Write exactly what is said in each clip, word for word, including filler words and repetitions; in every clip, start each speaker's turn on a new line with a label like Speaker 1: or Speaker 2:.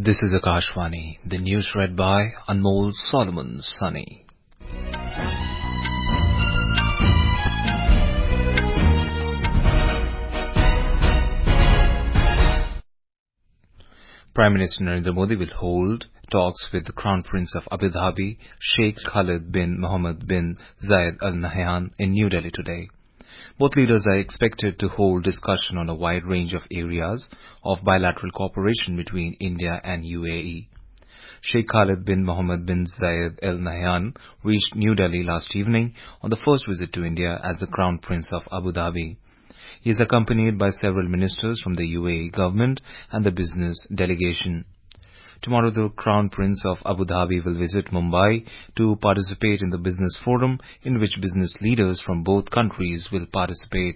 Speaker 1: This is Akashvani, the news read by Anmol Solomon Sunny. Prime Minister Narendra Modi will hold talks with the Crown Prince of Abu Dhabi, Sheikh Khalid bin Mohammed bin Zayed Al Nahyan in New Delhi today. Both leaders are expected to hold discussion on a wide range of areas of bilateral cooperation between India and U A E. Sheikh Khalid bin Mohammed bin Zayed Al Nahyan reached New Delhi last evening on the first visit to India as the Crown Prince of Abu Dhabi. He is accompanied by several ministers from the U A E government and the business delegation. Tomorrow, the Crown Prince of Abu Dhabi will visit Mumbai to participate in the business forum in which business leaders from both countries will participate.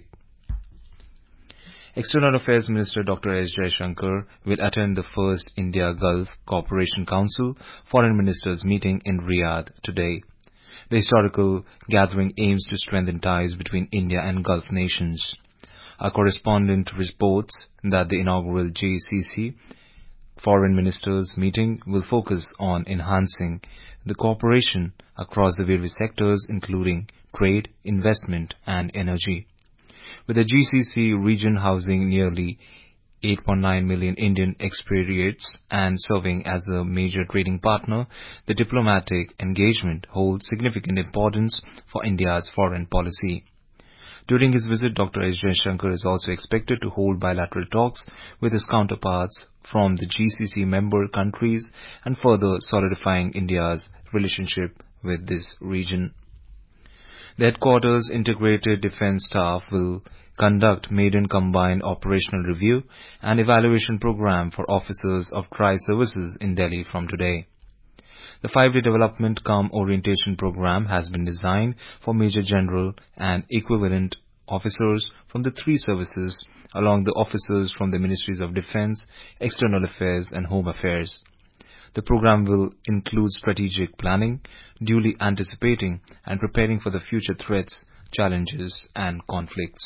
Speaker 1: External Affairs Minister Doctor S. Jaishankar will attend the first India-Gulf Cooperation Council Foreign Ministers meeting in Riyadh today. The historical gathering aims to strengthen ties between India and Gulf nations. Our correspondent reports that the inaugural G C C Foreign Ministers meeting will focus on enhancing the cooperation across the various sectors including trade, investment and energy. With the G C C region housing nearly eight point nine million Indian expatriates and serving as a major trading partner, the diplomatic engagement holds significant importance for India's foreign policy. During his visit, Doctor S. Jaishankar is also expected to hold bilateral talks with his counterparts from the G C C member countries and further solidifying India's relationship with this region. The headquarters Integrated Defence Staff will conduct maiden combined operational review and evaluation program for officers of tri-services in Delhi from today. The five-day development cum orientation program has been designed for Major General and equivalent officers from the three services along the officers from the Ministries of Defence, External Affairs and Home Affairs. The program will include strategic planning, duly anticipating and preparing for the future threats, challenges and conflicts.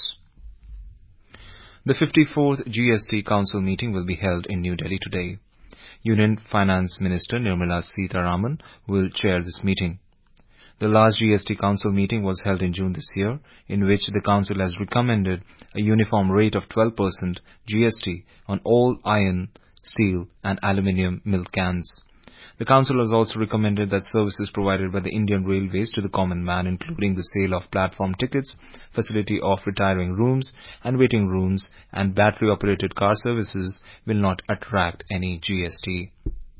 Speaker 1: The fifty-fourth G S T Council meeting will be held in New Delhi today. Union Finance Minister Nirmala Sitharaman will chair this meeting. The last G S T Council meeting was held in June this year, in which the Council has recommended a uniform rate of twelve percent G S T on all iron, steel and aluminium milk cans. The Council has also recommended that services provided by the Indian Railways to the common man, including the sale of platform tickets, facility of retiring rooms and waiting rooms, and battery-operated car services will not attract any G S T.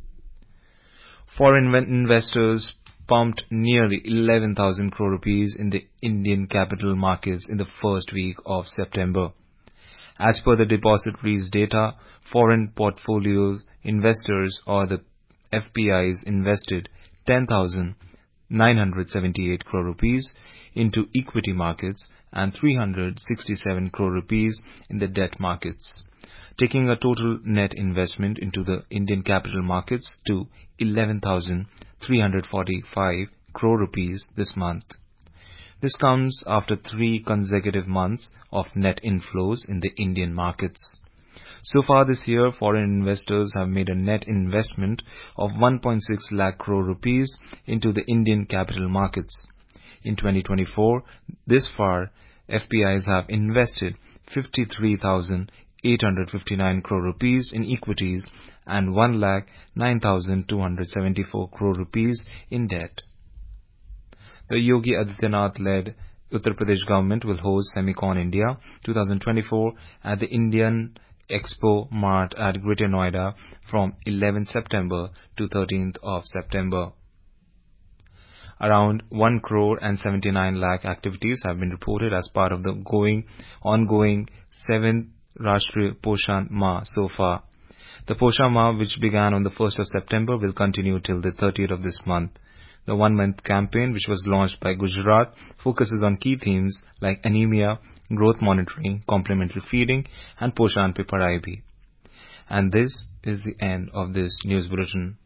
Speaker 1: Foreign investors pumped nearly eleven thousand crore rupees in the Indian capital markets in the first week of September. As per the depository's data, foreign portfolios investors or the F P Is invested ten thousand nine hundred seventy-eight crore rupees into equity markets and three hundred sixty-seven crore rupees in the debt markets, taking a total net investment into the Indian capital markets to eleven thousand three hundred forty-five crore rupees this month. This comes after three consecutive months of net inflows in the Indian markets. So far this year, foreign investors have made a net investment of one point six lakh crore rupees into the Indian capital markets. In twenty twenty-four, this far, F P Is have invested fifty-three thousand eight hundred fifty-nine crore rupees in equities and one lakh nine thousand two hundred seventy-four crore rupees in debt. The Yogi Adityanath-led Uttar Pradesh government will host Semicon India twenty twenty-four at the Indian Expo Mart at Greater Noida from eleventh September to thirteenth of September. Around one crore and seventy-nine lakh activities have been reported as part of the going, ongoing seventh Rashtriya Poshan Mah so far. The Poshan Mah, which began on the first of September, will continue till the thirtieth of this month. The one-month campaign, which was launched by Gujarat, focuses on key themes like anemia, growth monitoring, complementary feeding, and Poshan Pe Padhai Bhi. And this is the end of this news bulletin.